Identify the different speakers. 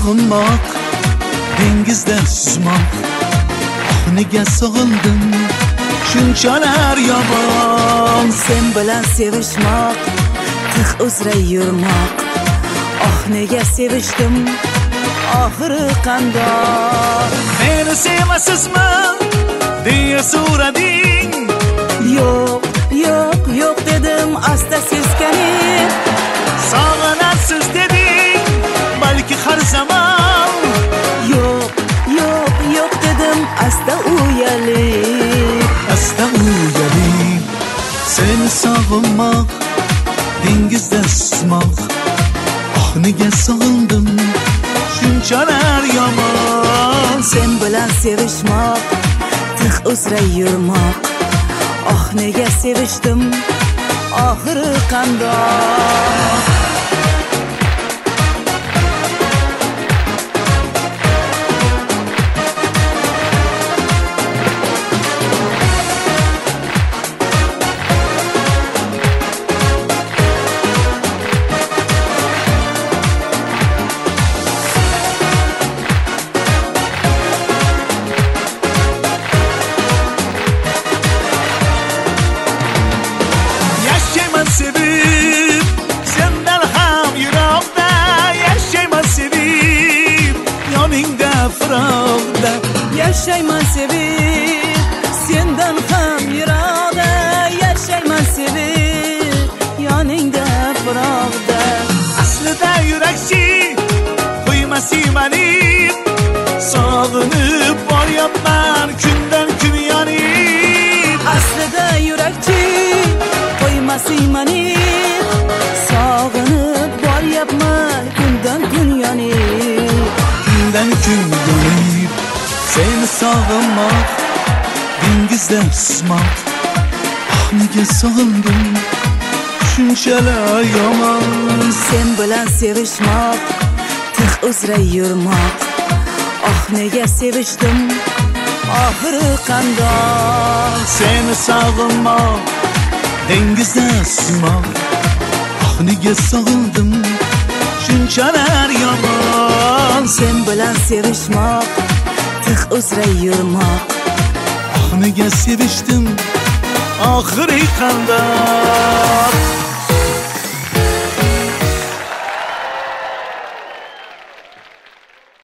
Speaker 1: sog'inmoq, dengizda suzmoq. Nega sog'indim shunchalar yomon.
Speaker 2: Sen bilan sevishmoq, tig' uzra yurmoq. Nega sevishdim, oxiri qandoq.
Speaker 1: Meni sevasizmi deya so'rading.
Speaker 2: Yo'q, yo'q, yo'q dedim asta seskanib.
Speaker 1: Sog'inasiz deding, balki har zamon.
Speaker 2: Yo'q, yo'q, yo'q dedim asta uyalib.
Speaker 1: Asta uyalib. Seni sog'inmoq, dengizda suzmoq. Nega sog'indim shunchalar yomon.
Speaker 2: Sen bilan sevishmoq, tig' uzra yurmoq. Nega sevishdim, oxiri qandoq.
Speaker 1: Sevib sendan ham yiroqda, yashayman sevib yoningda firoqda.
Speaker 2: Yashayman sevib sendan ham yiroqda, yashayman sevib yoningda firoqda.
Speaker 1: Aslida yurakchi qo'ymasi mani, sog'inib boryapman kundan kun yonib.
Speaker 2: Aslida yurakchi mani, sog'inib boryapman kundan kun yonib.
Speaker 1: Kundan kun yonib. Seni sog'inmoq, dengizda suzmoq. Nega sog'indim shunchalar yomon.
Speaker 2: Sen bilan sevishmoq, tig' uzra yurmoq. Nega sevishdim, oxiri qandoq.
Speaker 1: Seni sog'inmoq, dengizda suzmoq. Nega sog'indim shunchalar yomon.
Speaker 2: Sen bilan sevishmoq, tig' uzra yurmoq.
Speaker 1: Nega sevishdim, oxiri qandoq.